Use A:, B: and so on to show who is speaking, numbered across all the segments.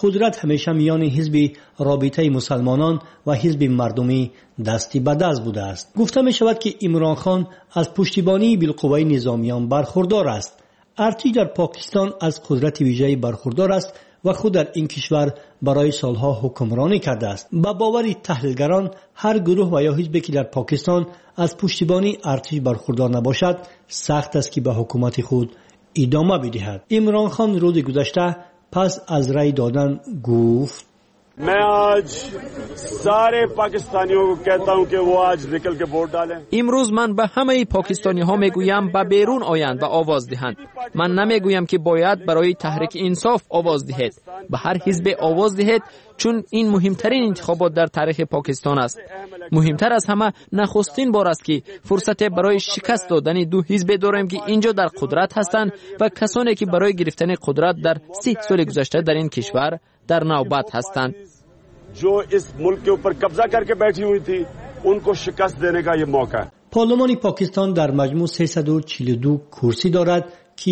A: قدرت همیشه میان حزب رابطه مسلمانان و حزب مردمی دستی به دست بوده است. گفته می شود که عمران خان از پشتیبانی بالقوه نظامیان برخوردار است. ارتش در پاکستان از قدرت ویژه‌ای برخوردار است و خود در این کشور برای سالها حکمرانی کرده است. با باور تحلیلگران هر گروه و یا حزبی که در پاکستان از پشتیبانی ارتش برخوردار نباشد سخت است که به حکومت خود ادامه بدهد. عمران خان روز گذشته پس از رای دادن گفت
B: मैं आज सारे पाकिस्तानियों को कहता हूं कि वो आज निकल के वोट डालें.
C: امروز من به همه پاکستانی ها میگویم به بیرون آیند و آواز دهند. من نمیگویم که باید برای تحریک انصاف آواز دهید. به هر حزب آواز دهید چون این مهمترین انتخابات در تاریخ پاکستان است. مهمتر از همه نخستین بار است که فرصت برای شکست دادن دو حزب داریم که اینجا در قدرت هستند و کسانی که برای گرفتن قدرت در 30 سال گذشته در این کشور در نوبت هستند.
B: जो इस मुल्क के ऊपर कब्जा करके बैठी हुई थी उनको शिकस्त देने का ये मौका है.
A: پارلمان پاکستان در مجموع 342 کرسی دارد که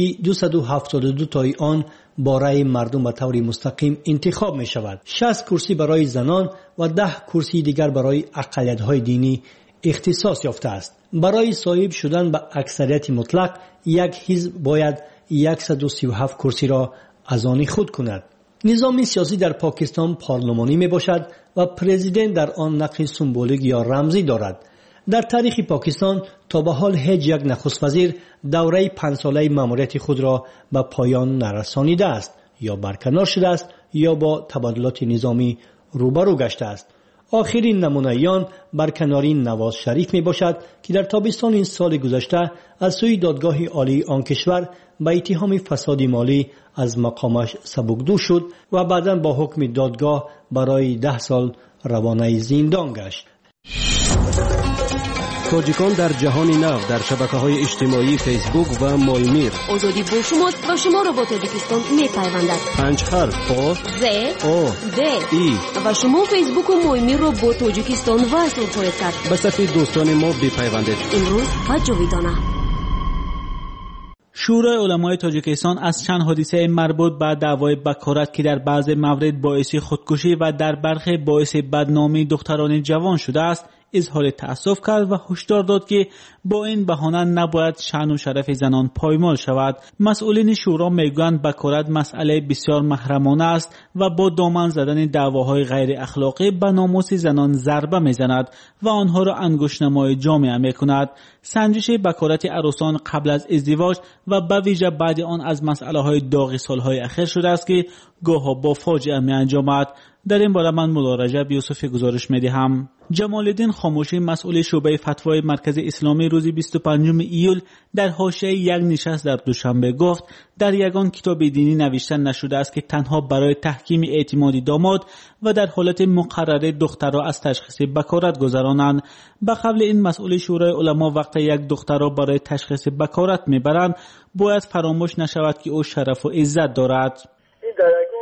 A: 272 تای آن با رای مردم به طور مستقیم انتخاب می شود. 60 کرسی برای زنان و 10 کرسی دیگر برای اقلیت‌های دینی اختصاص یافته است. برای صاحب شدن به اکثریت مطلق یک حزب باید 137 کرسی را از آن خود کند. نظام سیاسی در پاکستان پارلمانی می باشد و پرزیدنت در آن نقش سمبولیک یا رمزی دارد. در تاریخ پاکستان تا به حال هیچ یک نخست وزیر دوره 5 ساله ماموریت خود را به پایان نرسانیده است یا برکنار شده است یا با تبادلات نظامی روبرو گشته است. آخرین نمونه آن برکناری نواز شریف می باشد که در تابستان این سال گذشته از سوی دادگاه عالی آن کشور به اتهام فساد مالی از مقامش سبکدو شد و بعداً با حکم دادگاه برای 10 سال روانه زندان گشت.
D: تاجیکان در جهان نو در شبکه‌های اجتماعی فیسبوک و مایمیر.
E: آزادی با شماست و شما را با تاجیکستان می‌پیوندد.
D: 5 حرف آ
E: ز
D: او
E: د
D: ای
E: و شما فیسبوک و مایمیر را با تاجیکستان وصل خواهید کرد.
D: به صفحه دوستان ما بپیوندید.
E: امروز و جاویدانه.
F: شورای علمای تاجیکستان از چند حادثه مربوط به دعوای بکارت که در بعض موارد باعث خودکشی و در برخی باعث بدنامی دختران جوان شده است اظهار تأسف کرد و هشدار داد که با این بهانه نباید شأن و شرف زنان پایمال شود. مسئولین شورا میگویند بکارت مسئله بسیار محرمانه است و با دامن زدن دعواهای غیر اخلاقی به ناموس زنان ضربه میزند و آنها را انگشت‌نمای جامعه میکند. سنجش بکارت عروسان قبل از ازدواج و به ویژه بعد آن از مسئله‌های داغ سالهای اخیر شده است که گاهی با فاجعه می‌انجامد. در این باره من مولا رجب یوسفی گزارش می‌دهم. جمال الدین خاموشی مسئول شعبه فتوای مرکز اسلامی روز 25 ایول در حاشیه یک نشست در دوشنبه گفت در یگان کتاب دینی نوشته نشده است که تنها برای تحکیم اعتماد داماد و در حالت مقرره دختر را از تشخیص بکارت گذرانند. به قبل این مسئول شورای علما وقتی یک دختر را برای تشخیص بکارت میبرند باید فراموش نشود که او شرف و عزت دارد.
G: این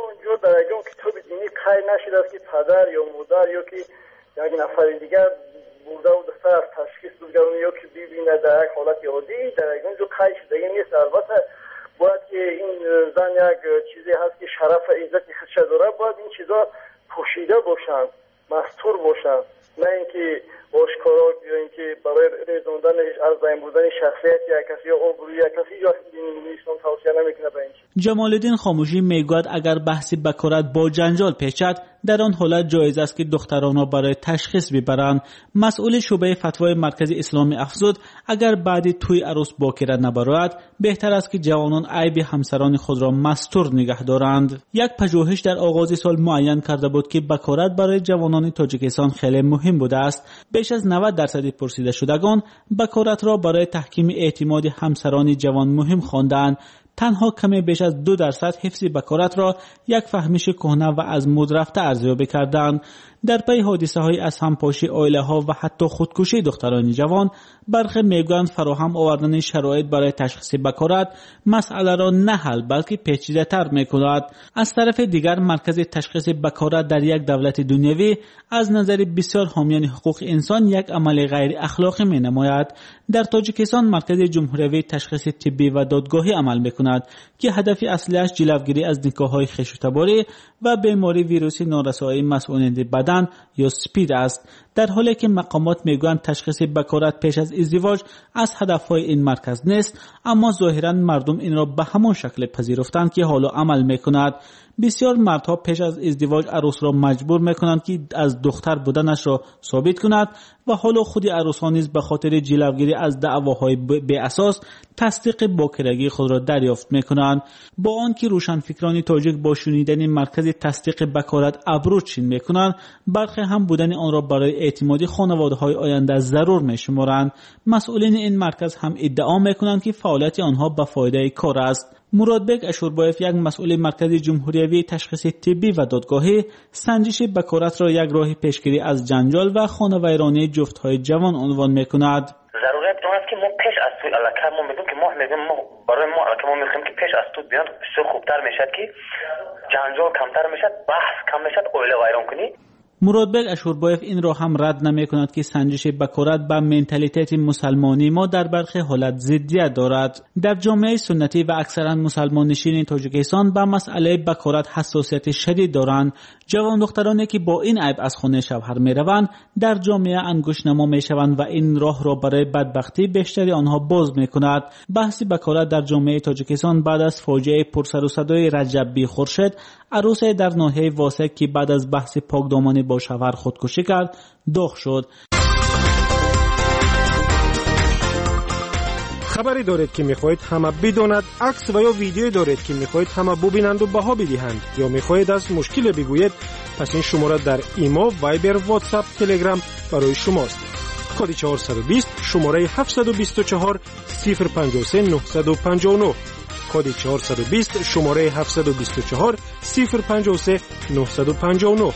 G: در یگان کتاب دینی قید نشده است که پدر یا مادر یا که یک نفر دیگر برده و دختر از تشخیص بگیرن یا که ببینه در یک حالت عادی در اونجا قید شده نیست. البته باید که این زن یک چیزی هست که شرف و عزت خودش داره، باید این چیزا پوشیده باشن، مستور باشن، نه اینکه آشکارا یا اینکه برای رسوندن از بین بردن شخصیت یک کسی یا آبروی یک کسی یا اسلام توصیه نمیکنه به این چیز.
F: جمال الدین خاموشی میگوید اگر بحث بکارت با جنجال پیچد در آن حالت جایز است که دختران را برای تشخیص ببرند. مسئول شعبه فتوای مرکز اسلامی افزود اگر بعد توی عروس باکره نبرد بهتر است که جوانان عیب همسران خود را مستور نگه دارند. یک پژوهش در آغاز سال معین کرده بود که بکارت برای جوانان تاجیکستان خیلی مهم بوده است. بیش از 90% پرسیده شدگان بکارت را برای تحکیم اعتماد همسران جوان مهم خواندند. تنها کمی بیش از 2% حفظ بکارت را یک فهمش کهنه و از مد رفته ارزیابی کردند. در پی حادثه های از همپاشی عائله ها و حتی خودکشی دختران جوان برخی میگویند فراهم آوردن شرایط برای تشخیص بکارت مسئله را نه حل بلکه پیچیده تر میکند. از طرف دیگر مرکز تشخیص بکارت در یک دولت دنیوی از نظر بسیار حامیان حقوق انسان یک عمل غیر اخلاقی می نماید. در تاجیکستان مرکز جمهوری تشخیص طبی و دادگاهی عمل میکند میکند که هدف اصلیش جلوگیری از نکاح‌های خشونت‌باری و بیماری ویروسی نارسایی مسئولین بدن یا سپید است، در حالی که مقامات میگویند تشخیص بکارت پیش از ازدواج از هدفهای این مرکز نیست، اما ظاهرا مردم این را به همان شکل پذیرفتند که حالا عمل میکند. بسیار مردها پیش از ازدواج عروس را مجبور میکنند که از دختر بودنش را ثابت کند و حالا خود عروس‌ها نیز به خاطر جلوگیری از دعواهای بی اساس تصدیق باکرگی خود را دریافت میکنند. با آنکه روشنفکران تاجیک با شنیدن مرکز تصدیق بکارت ابرو چین میکنند، برخی هم بودن آن را برای اعتمادی خانواده‌های آینده ضرور میشمارند. مسئولین این مرکز هم ادعا میکنند که فعالیت آنها به فایده کار است. مرادبک اشوربایف، یک مسئول مرکز جمهوریوی تشخیص طبی و دادگاهی، سنجش بکارت را یک راه پیشگیری از جنجال و خانوادگی جفت‌های جوان عنوان می‌کند.
H: ضرورت اون است که ما پیش از تو علاقه ما میگیم که ما برای ما علاقه ما میخوایم که پیش از تو بیان بسیار خوبتر میشد که جنجال کمتر میشد، بحث کم میشد، اوله وایران کنی.
F: مرادبک اشوربایف این را هم رد نمی کند که سنجش بکارت با منتالیته مسلمانی ما در برخی حالت ضدیت دارد. در جامعه سنتی و اکثرا مسلمان نشین تاجیکستان به مسئله بکارت حساسیت شدید دارند. جوان دخترانی که با این عیب از خانه شوهر می روند در جامعه انگشت نما می شوند و این راه را برای بدبختی بیشتری آنها باز می کند. بحث بکارت در جامعه تاجیکستان بعد از فاجعه پرسر و صدای رجب بی خورشید، عروس در ناحیه واسق که بعد از بحث پاکدامنی با شوهر خودکشی کرد، داغ شد.
I: خبری دارید که میخواهید همه بداند، عکس و یا ویدیویی دارید که میخواهید همه ببینند و بها بدهند، یا میخواهید از مشکل بگویید، پس این شماره در ایمو، وایبر، واتساپ، تلگرام برای شماست. کد 420 شماره 724 053 959. کد 420 شماره 724 053 959.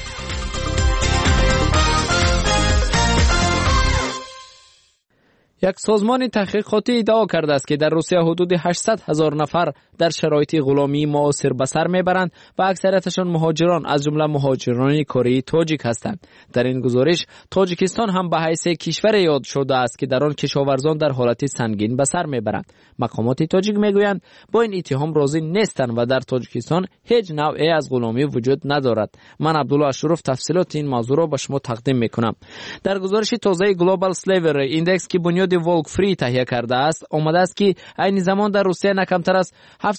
C: یک سازمان تحقیقاتی ادعا کرده است که در روسیه حدود 800,000 نفر در شرایط غلامی معاصر به سر میبرند و اکثریتشان مهاجران از جمله مهاجران کره تاجیک هستند. در این گزارش تاجیکستان هم به حیث کشور یاد شده است که در آن کشاورزان در حالت سنگین به سر میبرند. مقامات تاجیک میگویند با این اتهام راضی نیستند و در تاجیکستان هیچ نوعی از غلامی وجود ندارد. من عبدالله اشرف تفصیلات این موضوع را به شما تقدیم میکنم. در گزارش تازه گلوبال سلیور ایندکس که بنیاد والک فری تهیه کرده است، آمده است که عین زمان در روسیه نه کمتر از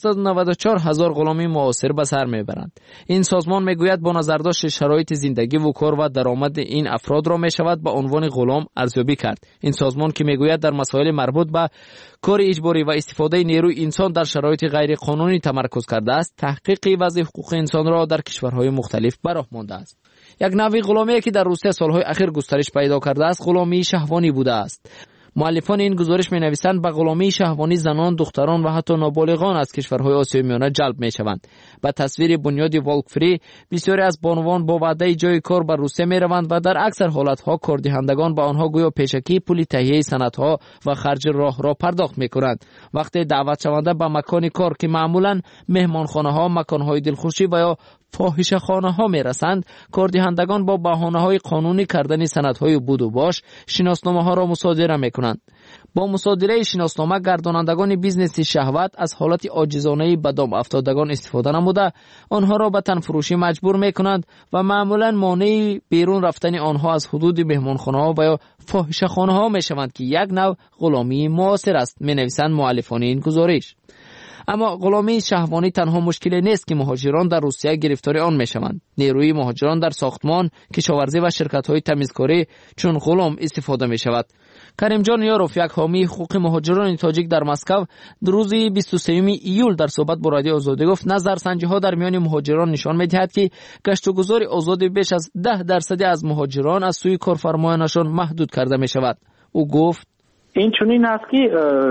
C: 794,000 غلامی معاصر به سر میبرند. این سازمان میگوید با نظر داشت شرایط زندگی و کار و درآمد این افراد را میشود به عنوان غلام ارزیابی کرد. این سازمان که میگوید در مسائل مربوط به کار اجباری و استفاده نیروی انسان در شرایط غیر قانونی تمرکز کرده است، تحقیق وضع حقوق انسان را در کشورهای مختلف به راه مانده است. یک نوع غلامی که در روسیه سالهای اخیر گسترش پیدا کرده است، غلامی شهوانی بوده است. مؤلفان این گزارش می نویسند به غلامی شهوانی زنان، دختران و حتی نابالغان از کشورهای آسیای میانه جلب می شوند. به تصویر بنیاد والک فری، بسیاری از بانوان با وعده جای کار به روسیه می روند و در اکثر حالتها کاردهندگان به آنها گویا پیشکی پول تهیه سندها و خرج راه را پرداخت می کنند. وقتی دعوت شونده به مکان کار که معمولا مهمانخانه ها، مکانهای دلخوشی و یا فاحشه خانه ها می رسند، کاردهندگان با بهانه های قانونی کردن سندهای بود و باش شناسنامه ها را مصادره می کنند. با مصادره شناسنامه گردانندگان بیزنس شهوت از حالت عاجزانه به دام افتادگان استفاده نموده آنها را به تن فروشی مجبور می کنند و معمولا مانع بیرون رفتن آنها از حدود مهمانخانه ها و یا فاحشه خانه ها می شوند که یک نوع غلامی معاصر است، می نویسند مؤلفان این گزارش. اما غلامی شهوانی تنها مشکلی نیست که مهاجران در روسیه گرفتار آن میشوند. نیروی مهاجران در ساختمان، کشاورزی و شرکت‌های تمیزکاری چون غلام استفاده می‌شود. کریم جان یاروف، یک حامی حقوق مهاجران تاجیک در مسکو، روز 23 ایول در صحبت با رادیو آزادی گفت نظرسنجی‌ها در میان مهاجران نشان می‌دهد که گشت و گذار آزاد بیش از 10% از مهاجران از سوی کارفرمایانشان محدود کرده می‌شود. او گفت
J: این چنین است که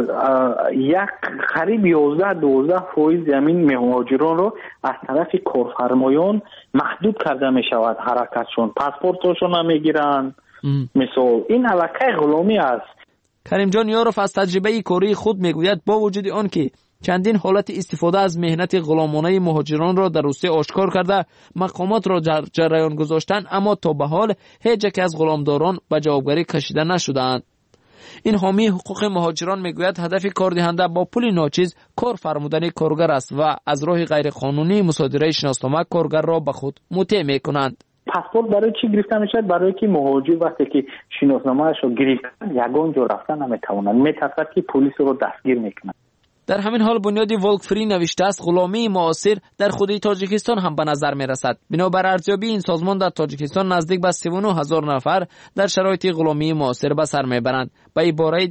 J: یک قریب 11-12% زمین مهاجران رو از طرف کارفرمایان محدود کرده می شود حرکتشون، پاسپورتشون نمیگیرن. مثلا این علاقه غلامی است.
C: کریم جان یاروف از تجربه کاری خود میگوید با وجود آن که چندین حالت استفاده از مهنت غلامانه مهاجران را در روسیه آشکار کرده مقامات را در جریان گذاشتند، اما تا به حال هیچ یک از غلامداران به جوابگری کشیده نشدند. این حامی حقوق مهاجران میگوید هدف کاردهنده با پول ناچیز کار فرمودن کارگر است و از راه غیر قانونی مصادره شناسنامه کارگر را به خود مطیع میکنند.
J: پاسپورت برای چی گرفته میشه؟ برای که مهاجر وقتی که شناسنامه‌اش رو گرفتن یگان جا رفتن نمیتونن، میترسن که پلیس رو دستگیر میکنن.
C: در همین حال بنیاد ولکفری نوشته است غلامی معاصر در خود تاجیکستان هم به نظر می رسد. بنابر ارزیابی این سازمان در تاجیکستان نزدیک به 39,000 نفر در شرایط غلامی معاصر به سر می برند. به عبارت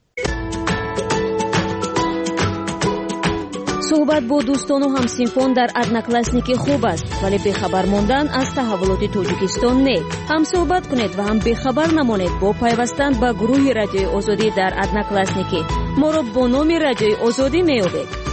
E: صحبت با دوستان و همسینفان در ادناکلاسنیکی خوب است، ولی بخبر ماندن از تحولات تاجیکستان نه. هم صحبت کنید و هم بخبر نمانید با پیوستن به گروه رادیوی آزادی در ادناکلاسنیکی. ما را با نام رادیوی آزادی میابید.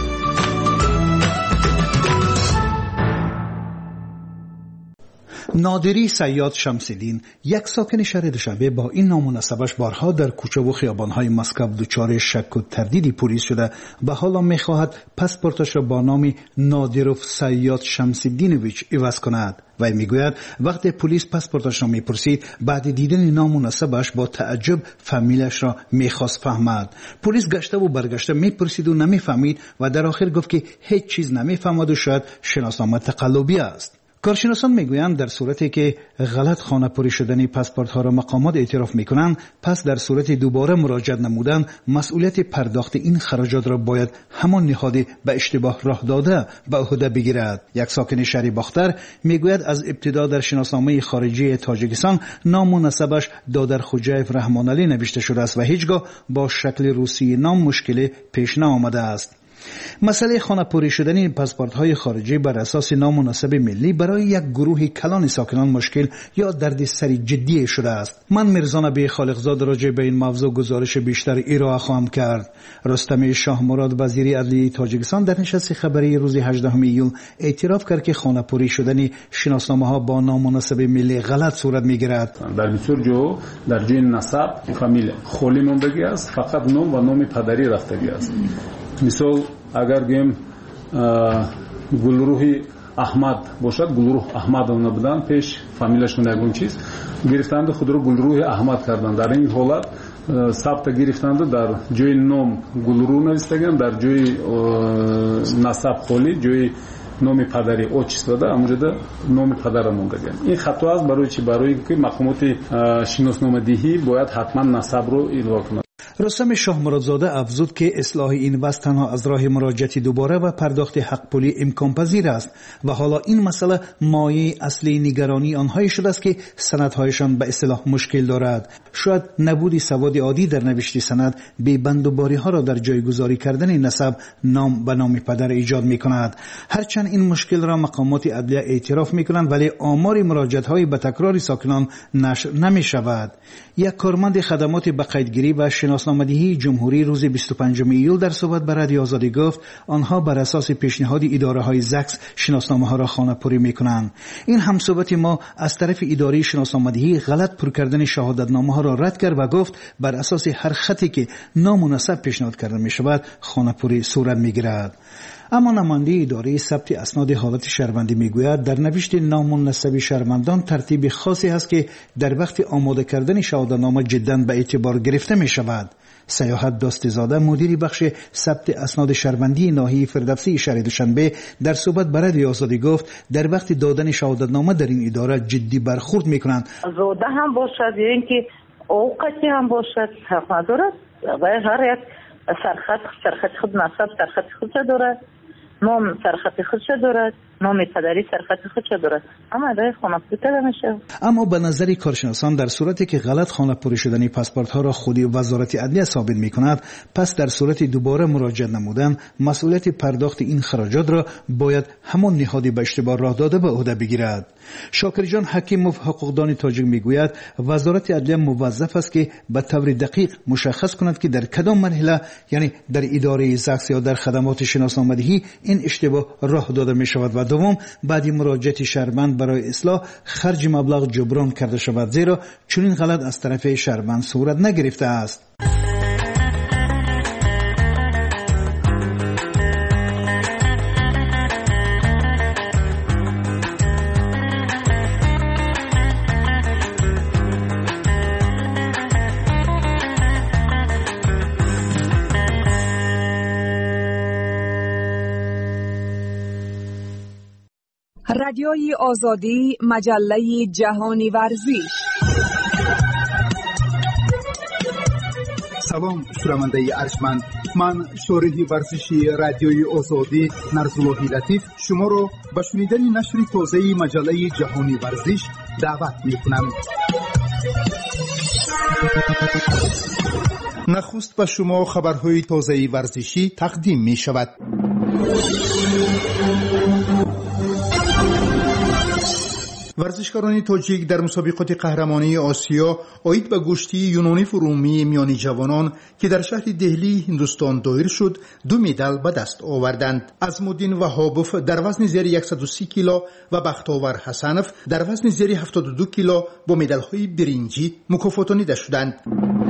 K: نادری صیاد شمس‌الدین، یک ساکن شهر دوشنبه، با این نام و نسبش بارها در کوچه و خیابان‌های مسکو دچار شک و تردید پلیس شده و حالا می‌خواهد پاسپورتش را با نام نادروف صیاد شمس‌الدینویچ عوض کند. و میگوید وقتی پلیس پاسپورتش را میپرسید، بعد دیدن نام و نسبش با تعجب فامیلش را میخواست فهمد. پلیس گشته و برگشته میپرسید و نمیفهمید و در آخر گفت که هیچ چیز نمیفهمد و شاید شناسنامه تقلبی است. کارشناسان میگویند در صورتی که غلط خانه‌پری شدن پاسپورت‌ها را مقامات اعتراف میکنند، پس در صورت دوباره مراجعه نمودن مسئولیت پرداخت این خراجات را باید همان نهاد به اشتباه راه داده به عهده بگیرد. یک ساکن شهر باختر میگوید از ابتدا در شناسنامه خارجی تاجیکستان نام و نسبش دادر خوجایف رحمانعلی نوشته شده است و هیچگاه با شکل روسی نام مشکلی پیش نیامده است. مسئله خانه‌پری شدن پاسپورت‌های خارجی بر اساس نام و نسب ملی برای یک گروه کلان ساکنان مشکل یا دردسر جدی شده است. من میرزا نبی خالقزاد راجع به این موضوع گزارش بیشتر ارائه خواهم کرد. رستم شاه مراد وزیر عدلیه تاجیکستان در نشست خبری روز 18 ایول اعتراف کرد که خانه‌پری شدن شناسنامه‌ها با نام و نسب ملی غلط صورت می‌گیرد.
L: در بسیار جو در جای نسب فامیل خالی موندگی است، فقط نام و نام پدری رفتگی است. مثال اگر گیم گلروح احمد باشد، گلروح احمدовна بودن، پیش فامیلش نگون چیز گرفتند خود رو گلروح احمد کردند. در این حالت ثبت گرفتند در جای نام گلروح نوشتگان، در جای نسب خالی جای نام پدری отчество да амҷода номи падара мондаган. این خطا است برای چی؟ برای که مقامات شناسنامه‌دهی باید حتما نسب رو الغا کنند.
K: رستم شاه مرادزاده افزود که اصلاح این وضع تنها از راه مراجعت دوباره و پرداخت حق پولی امکان پذیر است و حالا این مسئله مایه اصلی نگرانی آنهایی شده است که سندهایشان به اصلاح مشکل دارد. شاید نبود سواد عادی در نوشت سند به بندوباری ها را در جایگذاری کردن نسب نام و نام پدر ایجاد می کند. هرچند این مشکل را مقامات عدلیه اعتراف می کنند، ولی آمار مراجعت های به تکرار ساکنان نشر نمی شود. یک کارمند خدمات به قیدگیری و شناسنامه‌دهی جمهوری روز 25 ایول در صحبت با رادیو آزادی گفت آنها بر اساس پیشنهاد اداره‌های زکس شناسنامه‌ها را خانه‌پری می‌کنند. این همصحبت ما از طرف اداره شناسنامه‌دهی غلط پر کردن شهادتنامه‌ها را رد کرد و گفت بر اساس هر خطی که نام و نسب پیشنهاد کرده می‌شود خانه‌پری صورت می‌گیرد. اما نماینده اداره ثبت اسناد حالت شهروندی میگوید در نوشت نام و نسب شهروندان ترتیب خاصی است که در وقت آماده کردن شهادتنامه جداً به اعتبار گرفته می شود. سیاحت داستزاده مدیر بخش ثبت اسناد شهروندی ناحیه فردوسی شهر دوشنبه در صحبت با رادیو آزادی گفت در وقت دادن شهادتنامه در این اداره جدی برخورد میکنند.
M: زوده هم باشد یا اینکه اوقاتی هم باشد حق ندارد و هر یک سرخط خود نسب سرخط خود دارد، نام سرخط خودش دارد، نام پدری سرخط خودش دارد، اما اداره خانه‌پری نمیشه.
K: اما به نظر کارشناسان در صورتی که غلط خانه‌پری شدن پاسپورت‌ها را خودی وزارت عدلیه ثابت می‌کند، پس در صورت دوباره مراجعه نمودن مسئولیت پرداخت این خراجات را باید همان نهادی به اشتباه راه داده به عهده بگیرد. شاکر جان حکیموف حقوقدان تاجیک میگوید وزارت عدلیه موظف است که به طور دقیق مشخص کند که در کدام مرحله، یعنی در اداره زکس یا در خدمات شناسنامه‌دهی، این اشتباه راه داده می شود و دوم بعد مراجعت شهروند برای اصلاح خرج مبلغ جبران کرده شود، زیرا چنین غلط از طرف شهروند صورت نگرفته است.
N: رادیوی آزادی، مجله جهانی ورزش.
O: سلام شنونده ارجمند، من شارح ورزشی رادیوی آزادی نرزاللهی لطیف شما را به شنیدن نشر تازه مجله جهانی ورزش دعوت می‌کنم. نخست به شما خبرهای تازه ورزشی تقدیم می شود. ورزشکاران تاجیک در مسابقات قهرمانی آسیا عاید به گشتی یونیف رومی میانی جوانان که در شهر دهلی هندوستان دایر شد 2 مدال به دست آوردند. عظمالدین وهابوف در وزن زیر 130 کیلو و بختاور حسنف در وزن زیر 72 کیلو با مدال‌های برنجی مکافاتانیده شدند.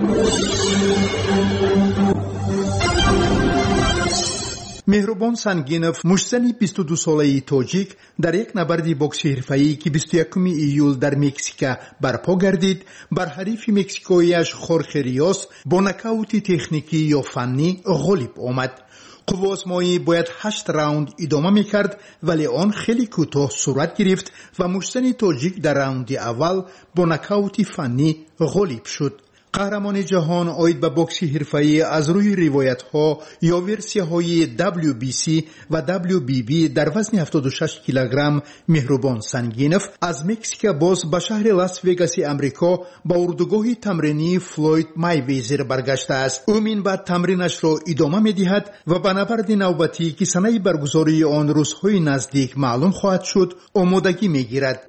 O: مهربان سنگینوف مشتزن 22 ساله تاجیک در یک نبرد بوکس حرفه‌ای که 21 ایول در مکزیک برپا گردید بر حریف مکزیکویش خورخه ریاس با نکاوت تکنیکی یا فنی غالب آمد. قوازمایی باید 8 راوند ادامه میکرد ولی آن خیلی کوتاه صورت گرفت و مشتزن تاجیک در راوند اول با نکاوت فنی غالب شد. قهرمان جهان عاید به بوکس حرفه‌ای از روی روایت‌ها یا ورسی‌های WBC و WBB در وزن 76 کیلوگرم مهربان سنگینوف از مکزیک باز به شهر لاس وگاس امریکا با اردوگاه تمرینی فلوید مایویزر برگشته است. او من بعد تمرینش را ادامه می‌دهد و به نبرد نوبتی که سنه برگزاری آن روزهای نزدیک معلوم خواهد شد آمادگی می‌گیرد.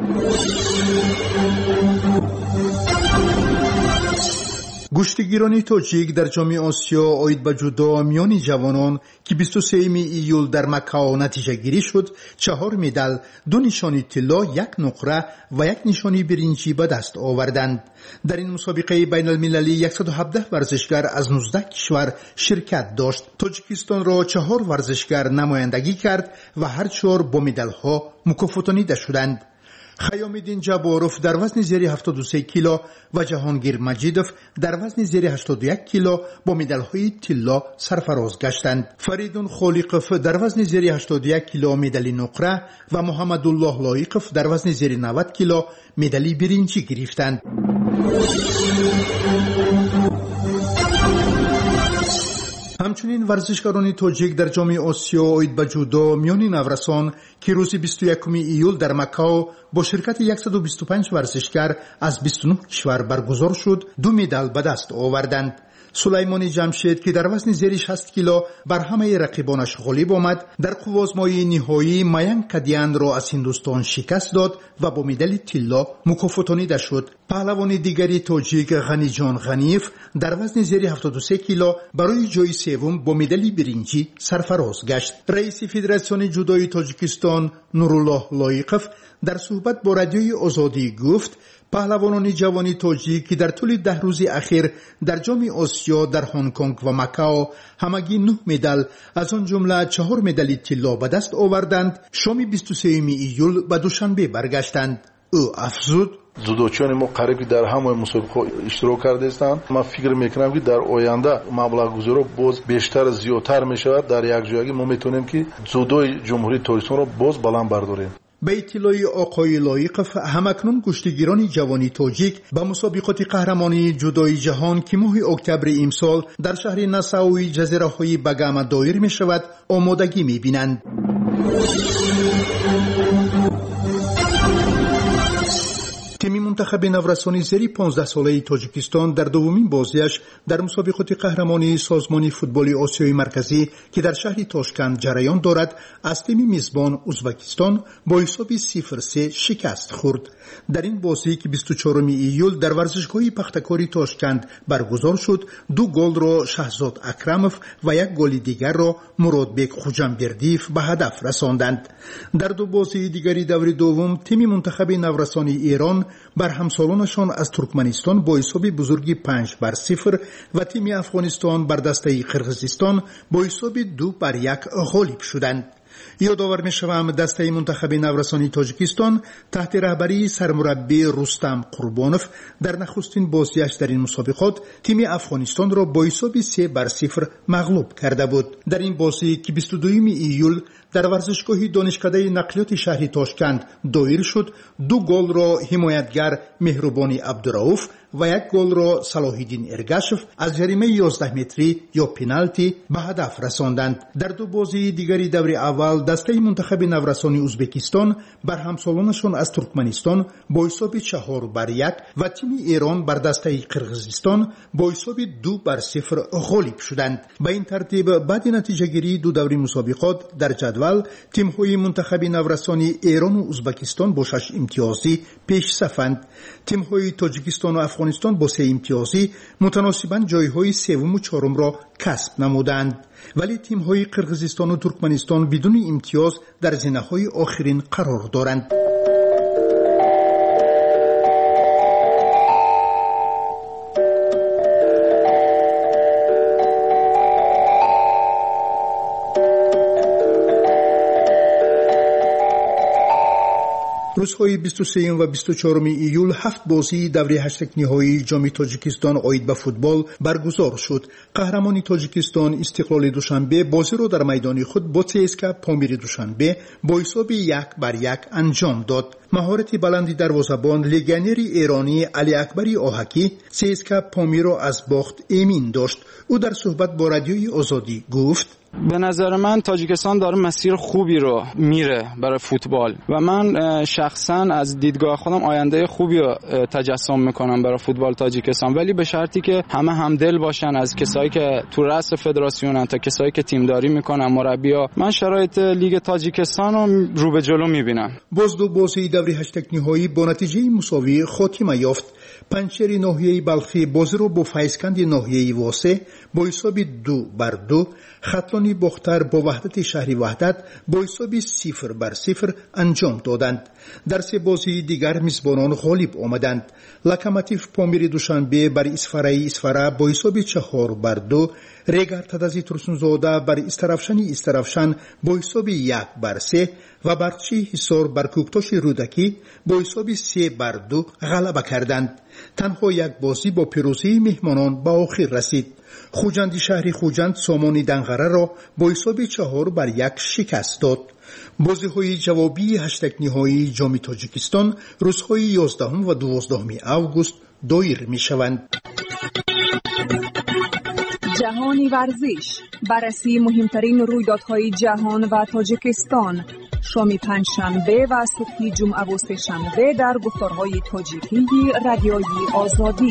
O: گشتگیران تاجیک در جام آسیا عاید به جودو میان جوانان که 23 ایول در مکاو نتیجه گیری شد 4 مدال، 2 نشانی طلا، 1 نقره و 1 نشانی برنجی به دست آوردند. در این مسابقه بین المللی 117 ورزشگر از 19 کشور شرکت داشت. تاجیکستان را 4 ورزشگر نمایندگی کرد و هر 4 با مدال‌ها مکافاتانیده شدند. خیامالدین جباروف در وزن زیر 73 کیلو و جهانگیر مجیدوف در وزن زیر 81 کیلو با مدال‌های طلا سرفراز گشتند. فریدون خالقوف در وزن زیر 81 کیلو مدال نقره و محمدالله لایقوف در وزن زیر 90 کیلو مدال برنجی گرفتند. همچنین ورزشکاران تاجیک در جام آسیا عاید به جودو میان نورسان که روز 21 ایول در مکاو با شرکت 125 ورزشگر از 29 کشور برگزار شد 2 مدال به دست آوردند. سلیمان جمشید که در وزن زیر 60 کیلو بر همه رقیبانش غالب آمد در قوازمایی نهایی ماینک کدیان را از هندوستان شکست داد و با مدال طلا مکافاتانیده شد. پهلوان دیگری تاجیک غنی جان غنیف در وزن زیر 73 کیلو برای جای سوم با مدال برنجی سرفراز گشت. رئیس فدراسیون جودوی تاجیکستان نورالله لایقوف در صحبت با رادیوی آزادی گفت پهلوانان جوانی تاجیک که در طول 10 روز اخیر در جام آسیا در هنگ کنگ و مکاو همگی 9 مدال از آن جمله 4 مدال طلا به دست آوردند. شام 23 ایول به دوشنبه برگشتند. او افزود
P: زودوچیان ما قریب در همه مسابقه اشتراک کرده هستند. من فکر میکنم که در آینده مبلغ گذاری باز بیشتر زیادتر میشود. در یک جایی ما میتونیم که زودوی جمهوری تاجیکستان را باز بلند برداریم.
O: به اطلاع آقای لایقوف همکنون کشتیگیران جوانی تاجیک به مسابقات قهرمانی جودوی جهان که ماه اکتبر امسال در شهر نساوی جزیره های بگام دایر می شود آمادگی می بینند. تیم منتخب نورسانی زیر 15 ساله تاجیکستان در دومین بازیش در مسابقات قهرمانی سازمان فوتبال آسیای مرکزی که در شهر تاشکند جریان دارد از تیم میزبان ازبکستان با حساب 0-3 شکست خورد. در این بازی که 24 ایول در ورزشگاه پختکاری تاشکند برگزار شد 2 گل را شهزاد اکرموف و 1 گل دیگر را مرادبک خوجانبردیف به هدف رساندند. در 2 بازی دیگری دور دوم تیم منتخب نورسانی ایران بر همسالانشان از ترکمنستان با حساب بزرگی 5-0 و تیم افغانستان بر دسته قرقیزستان با حساب 2-1 غالب شدند. یادآور می‌شوم دسته منتخب نورسانی تاجیکستان تحت رهبری سرمربی رستم قربانوف در نخستین بازیش در این مسابقات تیم افغانستان را با حساب 3-0 مغلوب کرده بود. در این بازی که 22 ایول در ورزشگاه دانشکده نقلیات شهر تاشکند دایر شد، 2 گل را حمایتگر مهربانی عبدالرؤوف و 1 گل را صلاح‌الدین ارگاشف از جریمه 11 متری یا پنالتی به هدف رساندند. در 2 بازی دیگری دور اول دسته منتخب نورسانی ازبکستان بر همسالانشان از ترکمنستان با حساب 4-1 و تیم ایران بر دسته قرقیزستان با حساب 2-0 غالب شدند. به این ترتیب بعد نتیجه گیری 2 دوره مسابقات در جدول تیم‌های منتخب نورسانی ایران و ازبکستان با 6 امتیازی پیش صفند. تیم‌های تاجیکستان و افغانستان با 3 امتیازی متناسباً جایهای 3 و 4 را کسب نمودند، ولی تیم‌های قرقیزستان و ترکمنستان بدون امتیاز در زینه‌های آخرین قرار دارند. روزهای 23 و 24 ایول 7 بازی دوره 8 نهایی جام تاجیکستان عاید به فوتبال برگزار شد. قهرمان تاجیکستان استقلال دوشنبه بازی را در میدان خود با CSKA پامیر دوشنبه با حساب 1-1 انجام داد. مهارت بلندی دروازه‌بان لگنر ایرانی علی اکبری آهکی CSKA پامیر را از باخت ایمن داشت. او در صحبت با رادیوی آزادی گفت:
Q: به نظر من تاجیکستان داره مسیر خوبی رو میره برای فوتبال و من شخصا از دیدگاه خودم آینده خوبی رو تجسم میکنم برای فوتبال تاجیکستان، ولی به شرطی که همه همدل باشن، از کسایی که تو رأس فدراسیونن تا کسایی که تیمداری میکنن، مربی‌ها. من شرایط لیگ تاجیکستان رو به جلو میبینم.
O: باز 2 بازی دوره 8 نهایی با نتیجه مساوی خاتمه یافت. پنچر ناحیه بلخی بازی را با فیضکند ناحیه واسه با حساب 2-2، خطلانی بختر با وحدت شهری وحدت با حساب 0-0 انجام دادند. در 3 بازی دیگر میزبانان غالب آمدند. لوکوموتیو پامیر دوشنبه بر اسفره با حساب 4-2، ریگر تدازی ترسونزاده بر استرافشن با حساب 1-3 و برچی حصار بر کوکتاش رودکی با حساب 3-2 غلبه کردند. تنها 1 بازی با پیروزی مهمانان به آخر رسید. خوجند شهری خوجند سامان دنغره را با حساب 4-1 شکست داد. بازی‌های جوابی 8 نهایی جام تاجیکستان روزهای 11 و 12 آگوست دایر می‌شوند.
N: جهانی ورزش، بررسی مهمترین رویدادهای جهان و تاجیکستان، شام پنجشنبه و صبح جمعه و سه‌شنبه در گفتارهای تاجیکی رادیوی آزادی.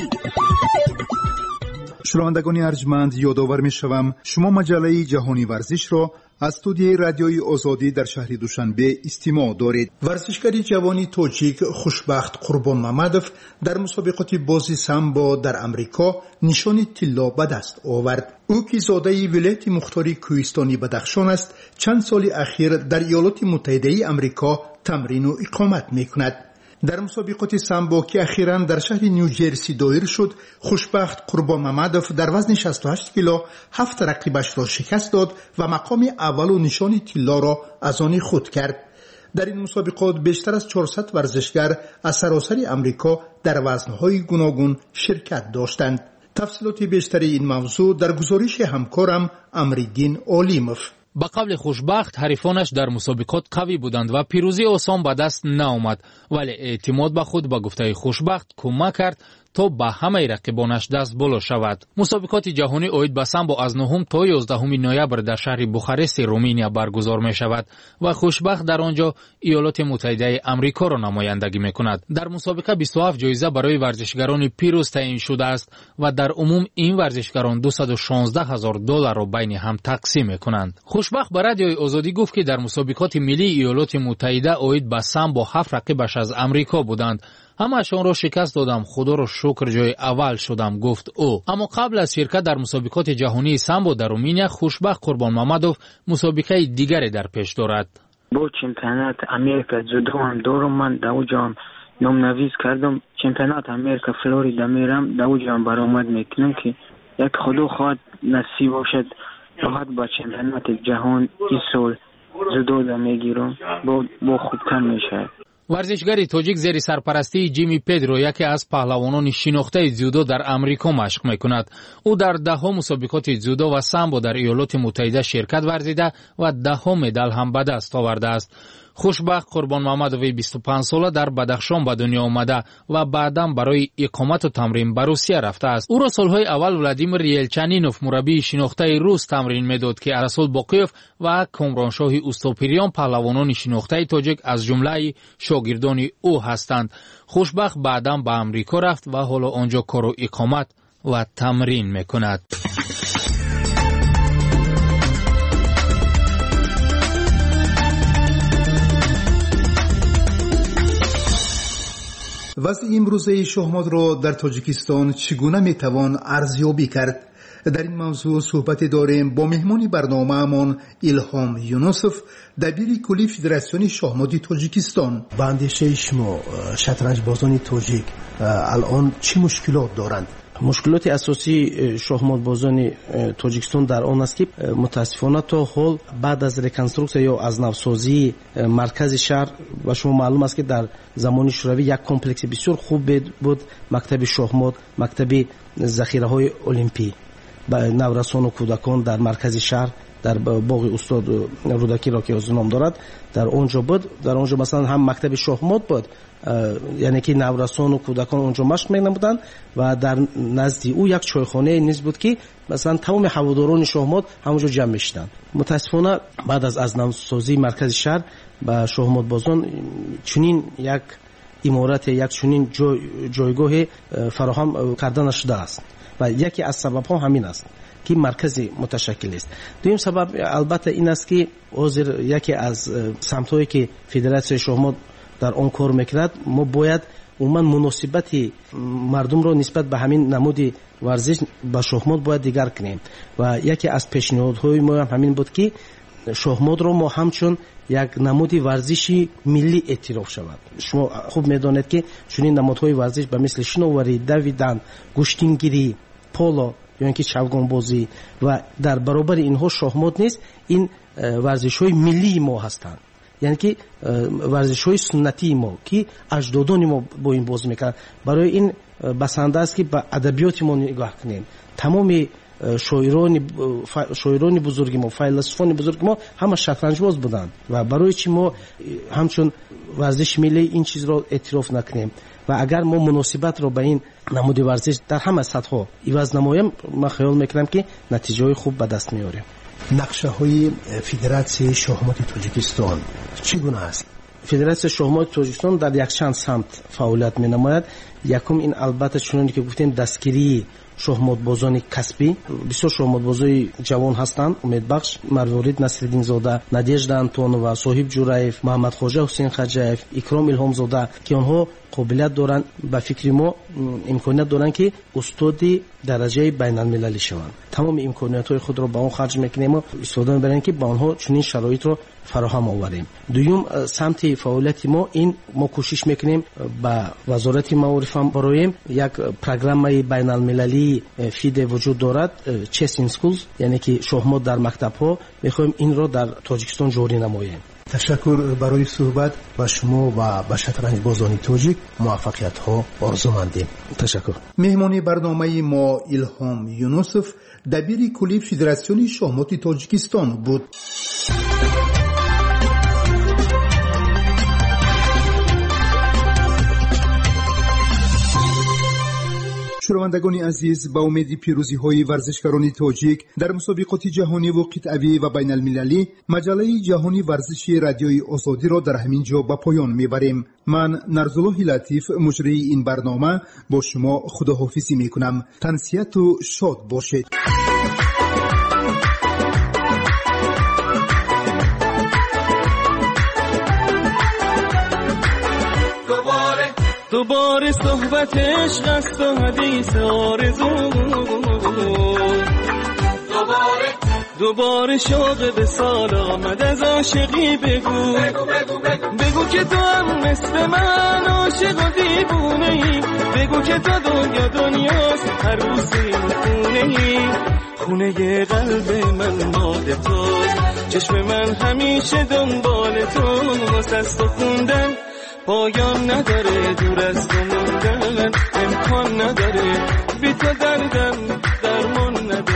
O: شنوندگان ارجمند، یادآور می‌شوم شما مجله جهانی ورزش را از استودیوی رادیوی آزادی در شهر دوشنبه استماع دارید. ورزشکار جوانی تاجیک خوشبخت قربان محمدوف در مسابقات بازی سامبو در امریکا نشان طلا به دست آورد. او که زاده ولایت مختاری کوهستانی بدخشان است، چند سال اخیر در ایالات متحده آمریکا تمرین و اقامت می‌کند. در مسابقات سامبو که اخیراً در شهر نیوجرسی دایر شد، خوشبخت قربان محمدوف در وزن 68 کیلو 7 رقیبش را شکست داد و مقام اول و نشان طلا را از آن خود کرد. در این مسابقات بیشتر از 400 ورزشگر از سراسر امریکا در وزن‌های گوناگون شرکت داشتند. تفصیلات بیشتری این موضوع در گزارش همکارم امریدین علیموف.
R: به قبل خوشبخت حریفانش در مسابقات قوی بودند و پیروزی آسان به دست نآمد، ولی اعتماد به خود به گفته خوشبخت کمک کرد تا به همه رقیبانش دست بالا شود. مسابقات جهانی عاید به سامبو از 9 تا 11 نوامبر در شهر بوخارست رومانیا برگزار می شود و خوشبخت در آنجا ایالات متحده آمریکا را نمایندگی می کند. در مسابقه 27 جایزه برای ورزشگران پیروز تعیین شده است و در عموم این ورزشگران $216,000 را بین هم تقسیم می کنند. خوشبخت به رادیوی آزادی گفت که در مسابقات ملی ایالات متحده عاید به سامبو 7 رقیبش از آمریکا بودند. همه‌شان را شکست دادم، خدا را شکر جای اول شدم، گفت او. اما قبل از شرکت در مسابقات جهانی سامبو در رومانیا، خوشبخت قربان محمدوف مسابقه دیگری در پیش دارد.
S: با چمپیونات امریکا جودو هم دارم، من در اونجا هم نام‌نویس کردم. چمپیونات امریکا فلوریدا میرم، در اونجا هم برآمد میکنم که یک خدا خواهد نصیب باشد راحت با چمپیونات جهان این سال زودو میگیرم با خوبتر میشه.
R: ورزشگری تاجیک زیر سرپرستی جیمی پدرو یکی از پهلوانان شناخته زودو در امریکا مشق میکند. او در 10 مسابقات زودو و سامبو در ایالات متحده شرکت ورزیده و 10 مدال هم به دست آورده است. خوشبخت قربان محمدوی 25 ساله در بدخشان به دنیا آمده و بعداً برای اقامت و تمرین به روسیه رفته است. او را سالهای اول ولادیمیر یلچنینوف مربی شناخته روس تمرین میداد که رسول باقیوف و کامرانشاه اوستاپیریان پهلوانان شناخته تاجیک از جمله شاگردان او هستند. خوشبخت بعداً به امریکا رفت و حالا آنجا کار و اقامت و تمرین میکند.
O: وضع امروزه شهمات را در تاجیکستان چگونه میتوان ارزیابی کرد؟ در این موضوع صحبت داریم با مهمان برنامه‌مان ایلهام یونوسف، دبیر کلی فدراسیون شاهمات تاجیکستان.
T: با اندیشه شما شطرنج بازان تاجیک الان چه مشکلات دارند؟ مشکلات اساسی شاهمات بازان تاجیکستان در آن است که متاسفانه تا حال بعد از ریکنستروکسیون یا از نوسازی مرکز شهر و شما معلوم است که در زمان شوروی یک کمپلکس بسیار خوب بود، مکتب شاهمات، مکتب ذخیره های المپی با نورسان و کودکان در مرکز شهر در باغ استاد رودکی را که از نام دارد در اونجا بود. در اونجا مثلا هم مکتب شاهمات بود، یعنی که نورسان و کودکان اونجا مشق می‌نمودند و در نزدی او یک چایخانه نیز بود که مثلا تمام هواداران شاهمات همونجا جمع می‌شدند. متاسفانه بعد از نوسازی مرکز شهر با شاهمات بازان چنین یک امارت، یک چنین جایگاه فراهم کرده نشده است و یکی از سبب‌ها همین است که مرکز متشکل است. دویم سبب البته این است که حاضر یکی از سمت‌هایی که فدراسیون شاهمات در آن کار میکند، ما باید عموما مناسبت مردم را نسبت به همین نمود ورزش با شاهمات باید دیگر کنیم و یکی از پیشنهادهای ما هم همین بود که شاهمات را ما همچون یک نمود ورزشی ملی اعتراف شود. شما خوب میدانید که چنین نمادهای ورزش به مثل شناوری، دویدن، گشتینگیری، پولو یا اینکه چوگان بازی و در برابر اینها شاهمات نیست، این ورزش‌های ملی ما هستند، یعنی که ورزش‌های سنتی ما که اجدادان ما با این بازی می‌کردند. برای این بسنده است که به ادبیات ما نگاه کنیم. تمام شاعران بزرگ ما، فیلسوفان بزرگ ما همه شطرنج باز بودند و برای چی ما همچون ورزش ملی این چیز را اعتراف نکنیم و اگر ما مناسبت را به این نمود ورزش در همه سطح‌ها عوض نماییم، من خیال میکنم که نتیجه خوب به دست میاریم. نقشه های فدراسیون شاهمات تاجیکستان چگونه است؟
S: فدراسیون شاهمات تاجیکستان در یک چند سمت فعالیت می نماید. یکم این البته چونانی که گفتیم دستگیری شاهمات بازان کسبی، بسیار شاهمات بازای جوان هستند، امیدبخش، مروارید نصرالدین زاده، نادیژدا آنتونووا، صاحب جورایف، محمد خواجه حسین خجاєв، اکرام الهام زاده که آنها قابلیت دارند، به فکر ما امکانیت دارند که استاد درجه بین المللی شوند. تمام امکانیت‌های خود را با آن خرج می‌کنیم و استفاده می‌بریم که با آنها چنین شرایط را فراهم آوریم. دوم سمت فعالیت ما این ما کوشش می‌کنیم با وزارت معارف هم برای یک پروگرام بین المللی فید وجود دارد، چس این سکولز، یعنی که شاهمات در مکتب‌ها می‌خوایم این را در تاجیکستان جاری نماییم.
T: تشکر برای صحبت با شما و به شطرنج بازان تاجیک موفقیت ها آرزومندیم.
S: تشکر.
O: مهمان برنامه ما ایلهام یونوسف، دبیر کلی فدراسیون شاهمات تاجیکستان بود. شنوندگان عزیز، با امید پیروزی های ورزشکاران تاجیک در مسابقات جهانی و قطعی و بین المللی، مجله جهانی ورزشی رادیوی آزادی را در همین جا به پایان میبریم. من نرزالله لطیف مجری این برنامه با شما خداحافظی میکنم. تنسیت و شاد باشید.
U: دوباره صحبت عشق است و حدیث آرزو، دوباره شوق به سال آمد از عاشقی. بگو که تو هم مثل من عاشق و دیوونه ای، بگو که تو دنیاست هر روز این خونه ای. خونه قلب من مال توست، چشم من همیشه دنبال تو، واسه از تو خوندن پایان نداره، دور از تو موندن امکان نداره، بی تو دردم درمان نداره.